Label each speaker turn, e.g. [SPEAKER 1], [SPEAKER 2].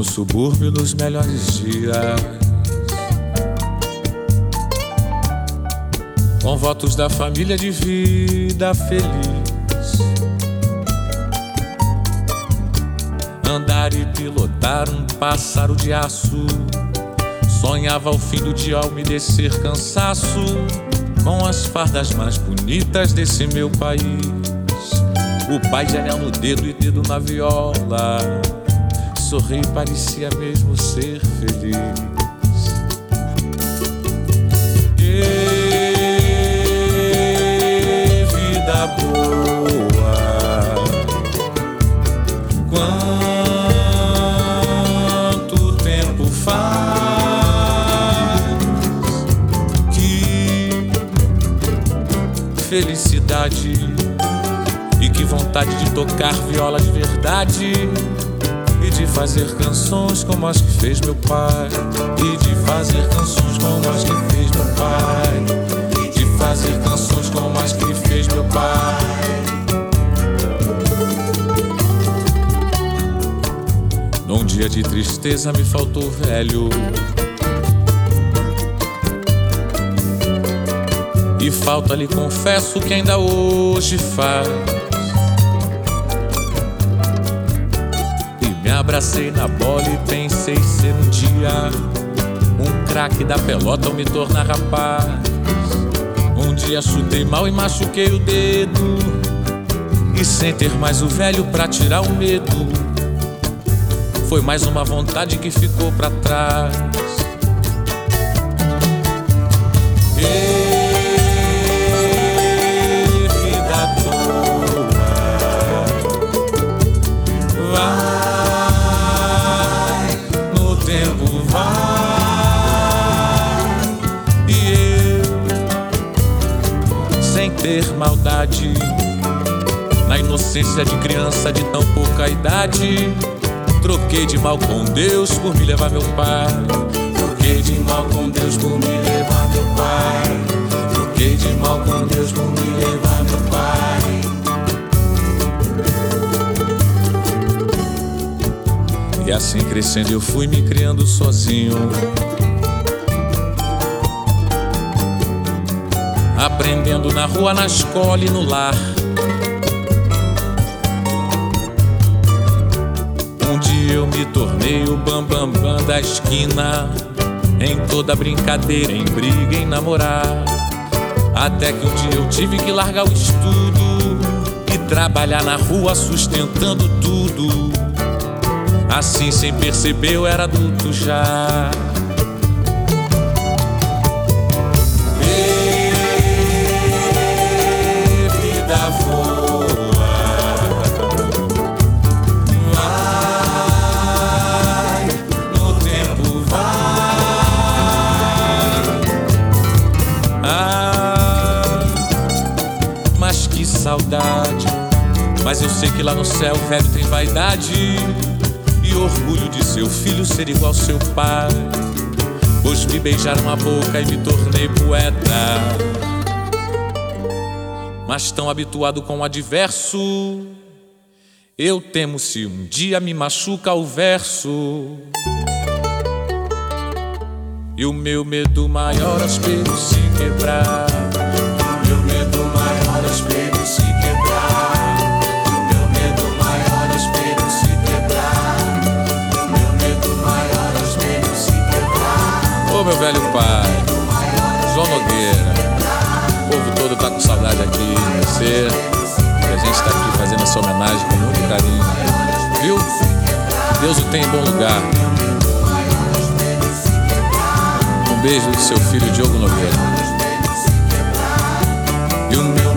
[SPEAKER 1] no subúrbio nos melhores dias, com votos da família de vida feliz. Andar e pilotar um pássaro de aço, sonhava ao fim do dia umedecer cansaço, com as fardas mais bonitas desse meu país. O pai de anel no dedo e dedo na viola, sorri e parecia mesmo ser feliz. E vida boa, quanto tempo faz que felicidade e que vontade de tocar viola de verdade e de fazer canções como as que fez meu pai, e de fazer canções como as que fez meu pai, e de fazer canções como as que fez meu pai. Num dia de tristeza me faltou velho, e falta lhe confesso que ainda hoje faz. Me abracei na bola e pensei ser um dia um craque da pelota ou me tornar rapaz. Um dia chutei mal e machuquei o dedo, e sem ter mais o velho pra tirar o medo, foi mais uma vontade que ficou pra trás. Vida boa, vai, no tempo vai, e eu, sem ter maldade, na inocência de criança de tão pouca idade, troquei de mal com Deus por me levar meu pai. Troquei de mal com Deus por me levar meu pai. Troquei de mal com Deus por me levar meu pai. E assim crescendo eu fui me criando sozinho, aprendendo na rua, na escola e no lar. Um dia eu me tornei o bambambam bam, bam da esquina, em toda brincadeira, em briga, em namorar. Até que um dia eu tive que largar o estudo e trabalhar na rua sustentando tudo. Assim, sem perceber, eu era adulto já. E vida voa, vai, no tempo vai. Ah, mas que saudade. Mas eu sei que lá no céu o velho tem vaidade e orgulho de seu filho ser igual ao seu pai, pois me beijaram a boca e me tornei poeta. Mas tão habituado com o adverso, eu temo se um dia me machuca o verso. E o meu medo maior é o espelho se quebrar. O meu medo maior é o espelho se quebrar. Ô meu velho pai, João Nogueira, o povo todo tá com saudade aqui de você, e a gente tá aqui fazendo essa homenagem com muito carinho, viu? Deus o tem em bom lugar. Um beijo do seu filho Diogo Nogueira. E o meu